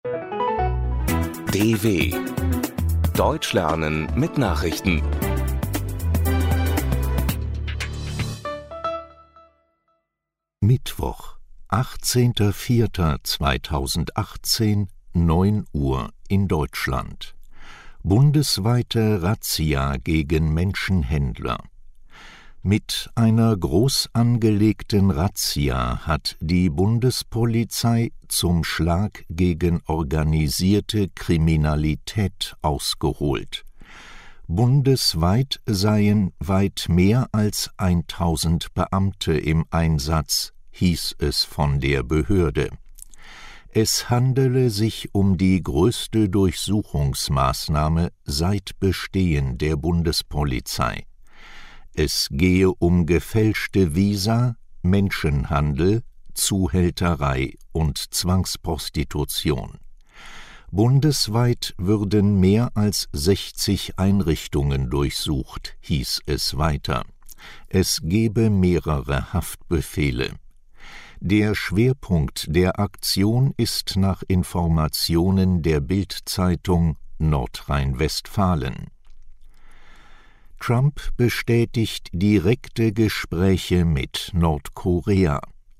DW Deutsch lernen mit Nachrichten. Mittwoch, 18.04.2018, 9 Uhr in Deutschland. Bundesweite Razzia gegen Menschenhändler. Mit einer groß angelegten Razzia hat die Bundespolizei zum Schlag gegen organisierte Kriminalität ausgeholt. Bundesweit seien weit mehr als 1000 Beamte im Einsatz, hieß es von der Behörde. Es handele sich um die größte Durchsuchungsmaßnahme seit Bestehen der Bundespolizei. Es gehe um gefälschte Visa, Menschenhandel, Zuhälterei und Zwangsprostitution. Bundesweit würden mehr als 60 Einrichtungen durchsucht, hieß es weiter. Es gebe mehrere Haftbefehle. Der Schwerpunkt der Aktion ist nach Informationen der Bild-Zeitung Nordrhein-Westfalen. Trump bestätigt direkte Gespräche mit Nordkorea.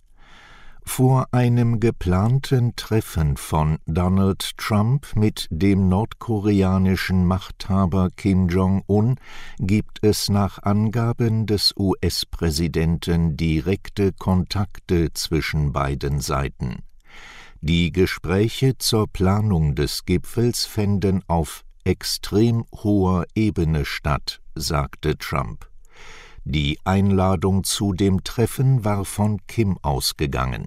Vor einem geplanten Treffen von Donald Trump mit dem nordkoreanischen Machthaber Kim Jong-un gibt es nach Angaben des US-Präsidenten direkte Kontakte zwischen beiden Seiten. Die Gespräche zur Planung des Gipfels fänden auf extrem hoher Ebene statt, sagte Trump. Die Einladung zu dem Treffen war von Kim ausgegangen.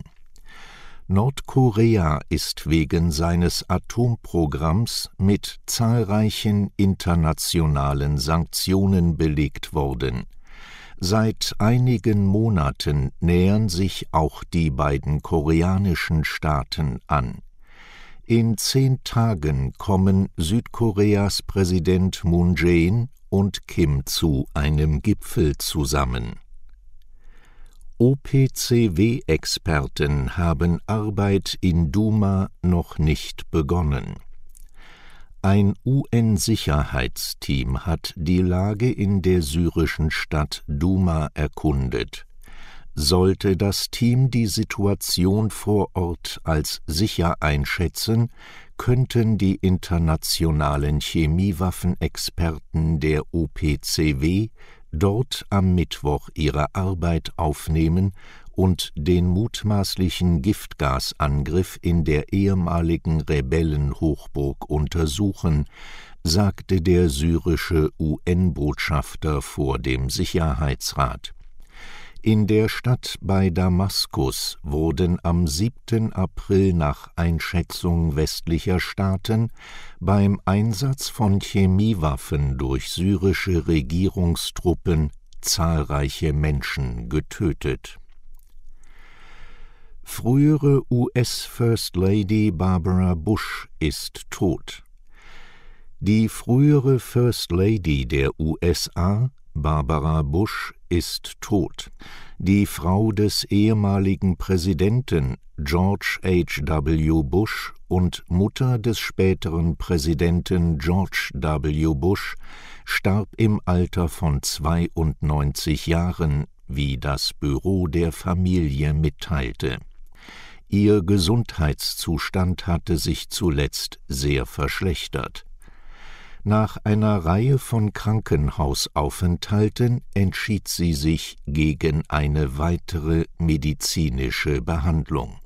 Nordkorea ist wegen seines Atomprogramms mit zahlreichen internationalen Sanktionen belegt worden. Seit einigen Monaten nähern sich auch die beiden koreanischen Staaten an. In 10 Tagen kommen Südkoreas Präsident Moon Jae-in und Kim zu einem Gipfel zusammen. OPCW-Experten haben Arbeit in Duma noch nicht begonnen. Ein UN-Sicherheitsteam hat die Lage in der syrischen Stadt Duma erkundet. Sollte das Team die Situation vor Ort als sicher einschätzen, könnten die internationalen Chemiewaffenexperten der OPCW dort am Mittwoch ihre Arbeit aufnehmen und den mutmaßlichen Giftgasangriff in der ehemaligen Rebellenhochburg untersuchen, sagte der syrische UN-Botschafter vor dem Sicherheitsrat. In der Stadt bei Damaskus wurden am 7. April nach Einschätzung westlicher Staaten beim Einsatz von Chemiewaffen durch syrische Regierungstruppen zahlreiche Menschen getötet. Frühere US-First Lady Barbara Bush ist tot. Die frühere First Lady der USA, Barbara Bush, ist tot. Die Frau des ehemaligen Präsidenten George H.W. Bush und Mutter des späteren Präsidenten George W. Bush starb im Alter von 92 Jahren, wie das Büro der Familie mitteilte. Ihr Gesundheitszustand hatte sich zuletzt sehr verschlechtert. Nach einer Reihe von Krankenhausaufenthalten entschied sie sich gegen eine weitere medizinische Behandlung.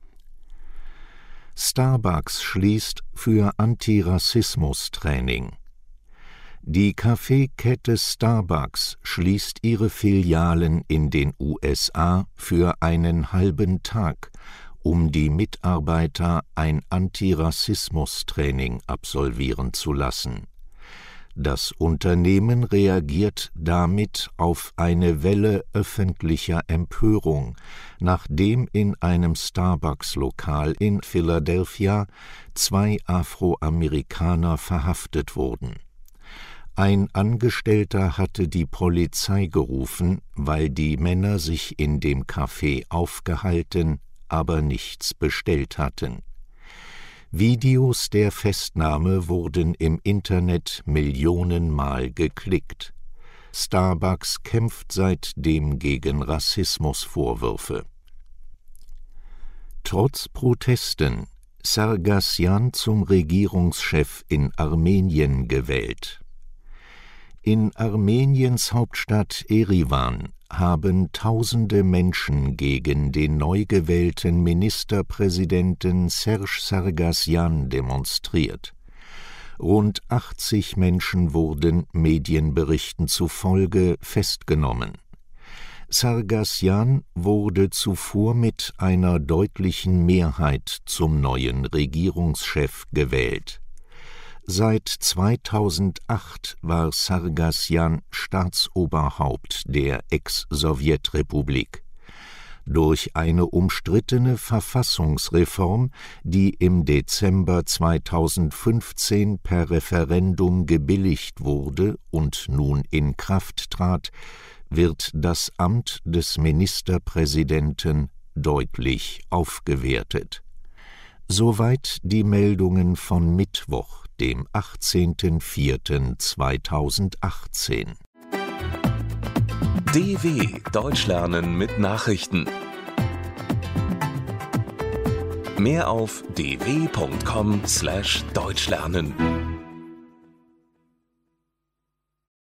Starbucks schließt für Antirassismus-Training. Die Kaffeekette Starbucks schließt ihre Filialen in den USA für einen halben Tag, um die Mitarbeiter ein Antirassismus-Training absolvieren zu lassen. Das Unternehmen reagiert damit auf eine Welle öffentlicher Empörung, nachdem in einem Starbucks-Lokal in Philadelphia 2 Afroamerikaner verhaftet wurden. Ein Angestellter hatte die Polizei gerufen, weil die Männer sich in dem Café aufgehalten, aber nichts bestellt hatten. Videos der Festnahme wurden im Internet millionenmal geklickt. Starbucks kämpft seitdem gegen Rassismusvorwürfe. Trotz Protesten: Sargsyan zum Regierungschef in Armenien gewählt. In Armeniens Hauptstadt Eriwan haben tausende Menschen gegen den neu gewählten Ministerpräsidenten Serj Sargsyan demonstriert. Rund 80 Menschen wurden Medienberichten zufolge festgenommen. Sargsyan wurde zuvor mit einer deutlichen Mehrheit zum neuen Regierungschef gewählt. Seit 2008 war Sargsyan Staatsoberhaupt der Ex-Sowjetrepublik. Durch eine umstrittene Verfassungsreform, die im Dezember 2015 per Referendum gebilligt wurde und nun in Kraft trat, wird das Amt des Ministerpräsidenten deutlich aufgewertet. Soweit die Meldungen von Mittwoch, dem 18.04.2018. DW Deutsch lernen mit Nachrichten. Mehr auf dw.com/deutschlernen.